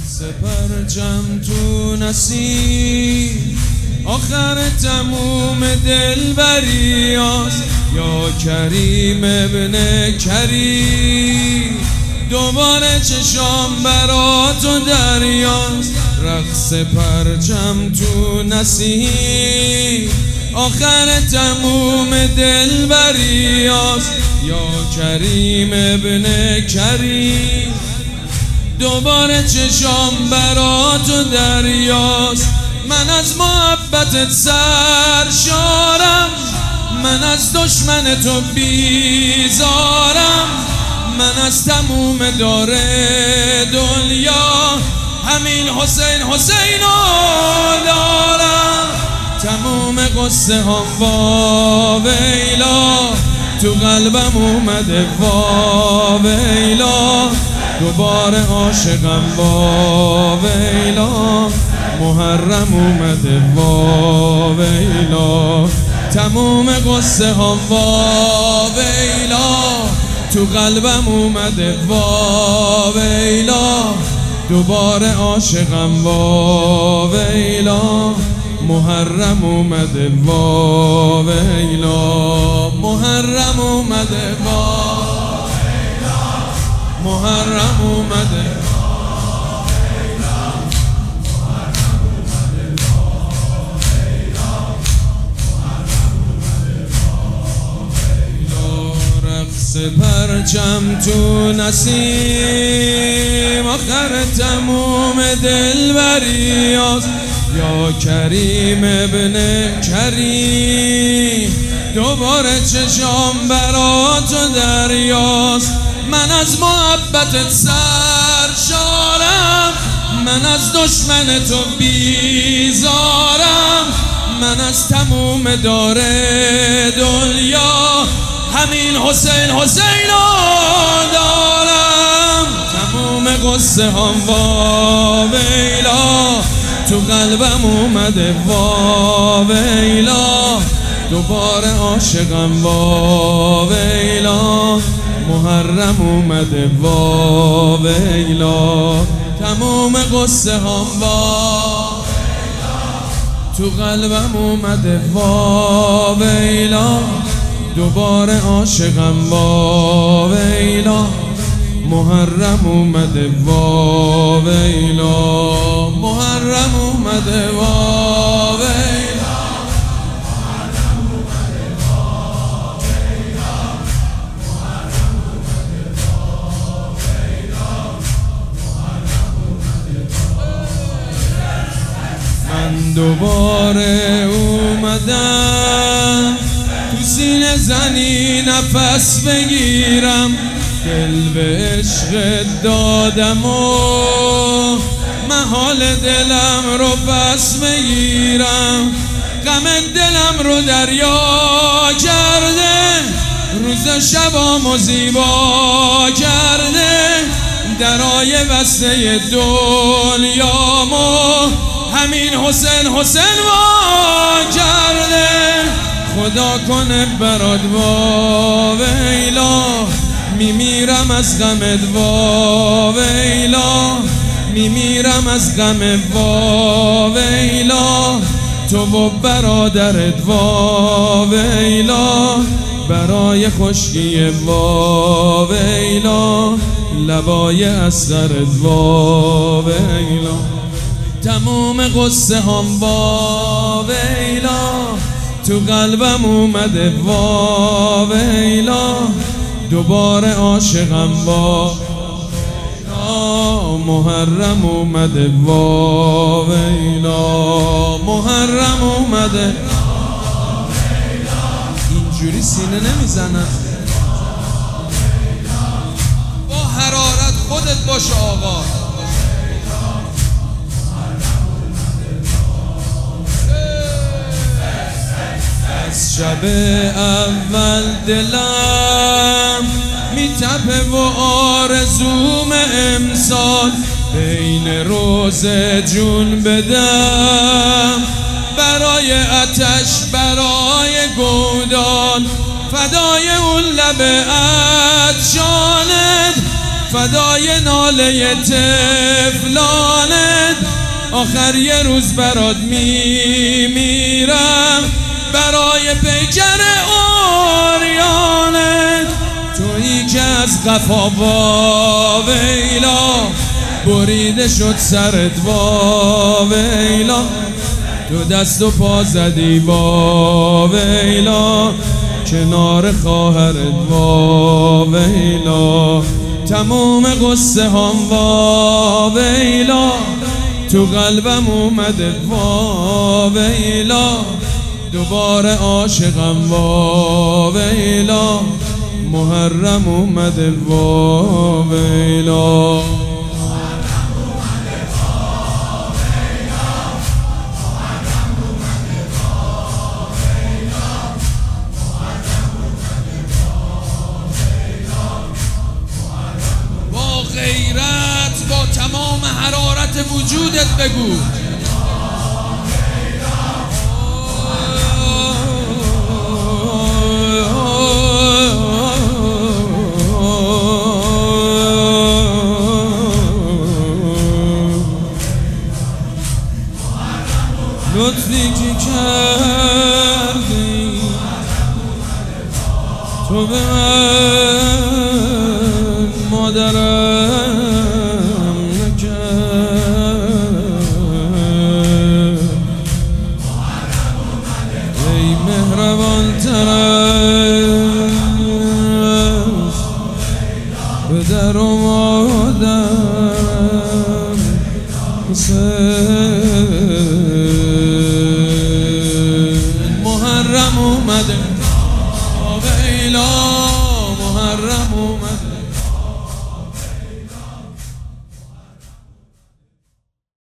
پرچم تو نسیم آخر تموم دلبریاست یا کریم ابن کریم دوباره چشام برا تو دریاست رقص پرچم تو نسیم آخر تموم دلبریاست یا کریم ابن کریم دوباره چشام برا تو دریاست من از محبتت سرشارم من از دشمن تو بیزارم من از تموم دار دنیا همین حسین حسینو دارم تموم قصه هم وا ویلا تو قلبم اومده وا ویلا دوباره عاشقم وا ویلا محرم اومده وا ویلا تموم قصه هم وا ویلا تو قلبم اومده وا ویلا دوباره عاشقم وا ویلا محرم اومده وا ویلا محرم اومده وا محرم اومده رقص پرچم تو نسیم آخر تموم دلبریاست یا کریم ابن کریم دوباره چشام برا تو دریاست من از محبتت سرشارم من از دشمن تو بیزارم من از تموم دار دنیا همین حسین حسینو دارم تموم قصه هم وا ویلا تو قلبم اومده وا ویلا دوباره عاشقم وا ویلا محرم اومده وا ویلا تموم قصه هم وا تو قلبم اومده وا ویلا دوباره عاشقم وا ویلا محرم اومده وا ویلا محرم اومده وا ویلا من دوباره اومدم تو سینه زنی نفس بگیرم دل به عشق دادم و محال دلم رو پس بگیرم غم دلم رو دریا کرده روز شبامو زیبا کرده درای بسته دنیامو همین حسین حسین وا کرده خدا کنه برات وا ویلا میمیرم از غمت وا ویلا میمیرم از غم وا ویلا تو و برادرت وا ویلا برای خشکی وا ویلا لبای اصغرت وا ویلا تموم قصه هم وا ویلا تو قلبم اومده وا ویلا دوباره عاشقم وا محرم اومده وا ویلا محرم اومده اینجوری سینه نمیزنن با حرارت خودت باش آقا از شب اول دلم میتپه و آرزوم امسال بین روز جون بدم برای آتش برای گودال فدای اون لب عطشانت فدای ناله طفلانت آخر یه روز برات میمیرم برای پیکر اوریانت تویی که از قفا با ویلا بریده شد سرت با ویلا تو دست و پا زدی با ویلا کنار خواهرت با ویلا تموم قصه هم با ویلا تو قلبم اومده با ویلا دوباره عاشقم با ویلا محرم اومده با ویلا غیرت با تمام حرارت وجودت بگو لطفی که کردی تو به من مادرم نکرد ای مهربان تر از پدر و مادرم حسین